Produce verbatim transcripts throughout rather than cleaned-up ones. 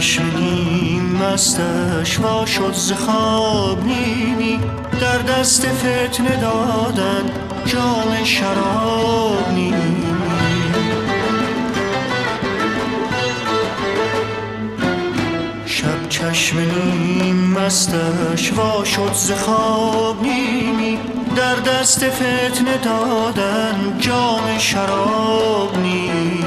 چشم نیم مستش وا شد ز خواب نیمی، در دست فتنه دادن جام شراب نیمی. شب چشم نیم مستش وا شد ز خواب نیمی، در دست فتنه دادن جام شراب نیمی.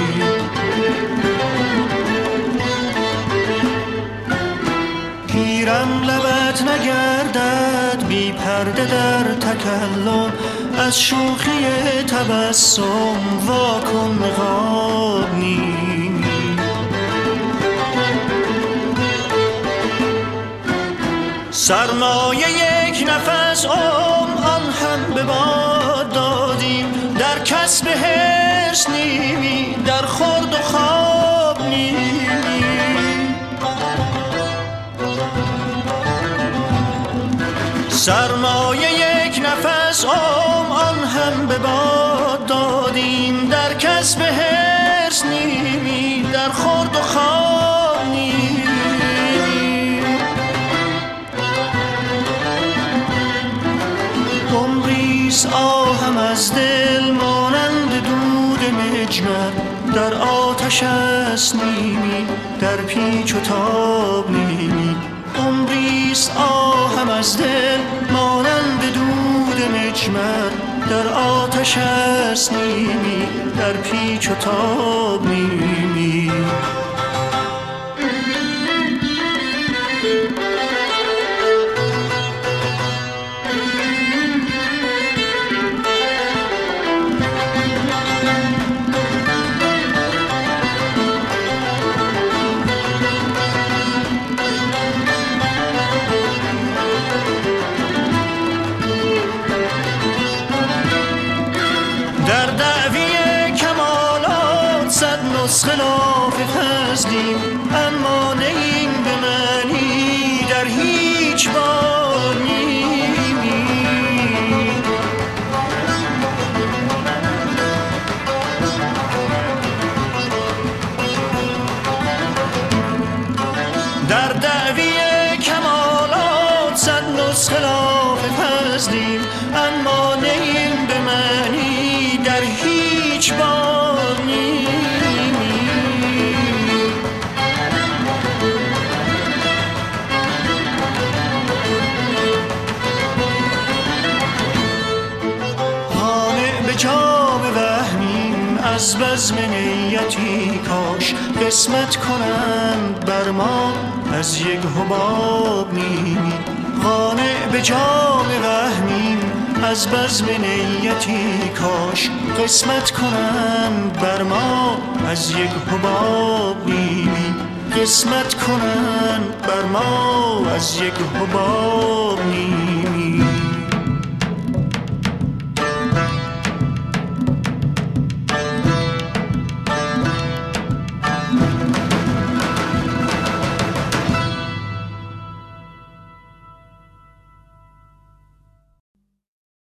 گیرم لبت نگردد بی پرده در تکلم، از شوخی تبسم واکن نقاب نیمی. سرمایه یک نفس عمر آن هم به باد دادیم، در کسب حرص نیمی، در خورد و خواب نیمی. سرمایه یک نفس عمر آن هم به باد دادیم، در کسب حرص نیمی، در خورد و خواب نیمی. عمریست آهم از دل مانند دود مجمر، در آتش است نیمی، در پیچ و تاب نیمی. عمریست آهم از دل مانند دود مجمر، در آتش است نیمی، در پیچ و تاب نیمی. در دعوی کمالات صد نسخه لاف فضلیم، اما نیم به معنی در هیچ بار نیمی. در دعوی کمالات صد نسخه لاف فضلیم، اما نیم به معنی در هیچ بار نیمی. قانع به جام وهمیم از بزم نیتی، کاش قسمت کنند بر ما از یک حباب نیمی. قانع به جام وهمیم از بزم نیتی، کاش قسمت کنند بر ما از یک حباب نیمی. قسمت کنند بر ما از یک حباب نیمی.